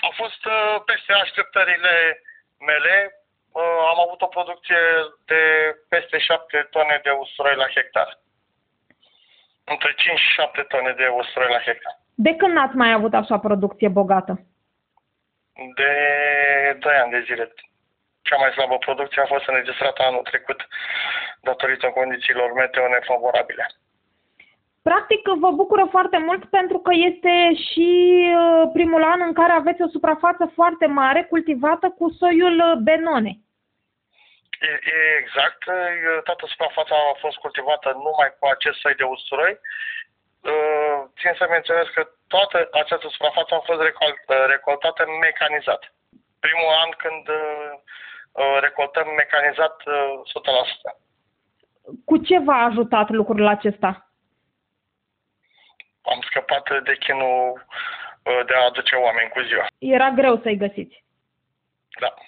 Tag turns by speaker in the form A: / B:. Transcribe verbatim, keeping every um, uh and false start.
A: A fost uh, peste așteptările mele. Uh, am avut o producție de peste șapte tone de usturoi la hectar. Între cinci și șapte tone de usturoi la hectar.
B: De când n-ați mai avut așa producție bogată?
A: De doi ani de zile. Cea mai slabă producție a fost înregistrată anul trecut datorită condițiilor meteo nefavorabile.
B: Practic vă bucură foarte mult pentru că este și primul an în care aveți o suprafață foarte mare cultivată cu soiul Benone.
A: E, e exact. Toată suprafața a fost cultivată numai cu acest soi de usturoi. Țin să menționez că toată această suprafață a fost recoltată mecanizat. Primul an când recoltăm mecanizat o sută la sută.
B: Cu ce v-a ajutat lucrul acesta?
A: Am scăpat de chinul de a aduce oameni cu ziua.
B: Era greu să-i găsiți.
A: Da.